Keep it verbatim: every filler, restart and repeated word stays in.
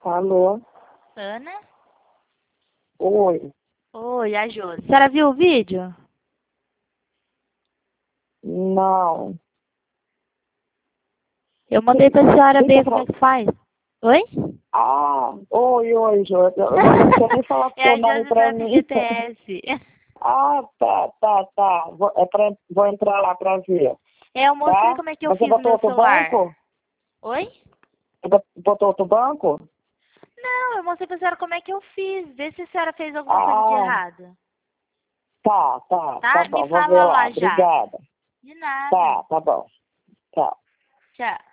Alô? Ana? Oi. Oi, a Josi. A senhora viu o vídeo? Não. Eu mandei pra senhora Quem ver tá como é falando? que faz. Oi? Ah, oi, oi, Jô. Eu não quero nem falar É seu a nome Josi pra da mim. F G T S. Ah, tá, tá, tá. Vou, é pra, vou entrar lá pra ver, É, eu mostrei tá? como é que eu Você fiz no botou meu outro celular. banco? Oi? Você bot- botou outro banco? Não, eu mostrei pra senhora como é que eu fiz. Vê se a senhora fez alguma coisa de Ah, errado. tá, tá, tá Tá? Me bom. Vou ver fala lá. lá já. Obrigada. De nada. Tá, tá bom. Tchau. Tchau.